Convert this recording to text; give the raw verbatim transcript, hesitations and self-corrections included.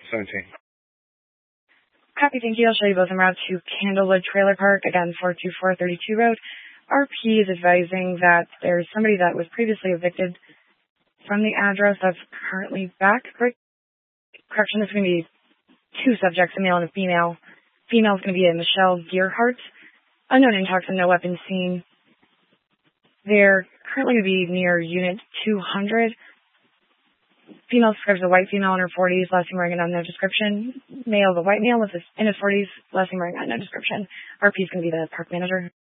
seventeen. Copy, thank you. I'll show you both en route to Candlewood Trailer Park, again, four two four thirty-two Road. R P is advising that there's somebody that was previously evicted from the address that's currently back. Correction, there's going to be two subjects, a male and a female. Female is going to be a Michelle Gearhart. Unknown intox and no weapons seen. They're currently going to be near Unit two hundred. Female describes a white female in her forties, last name wearing an unknown description. Male, the white male with his, in his forties, last name wearing an unknown description. R P is going to be the park manager.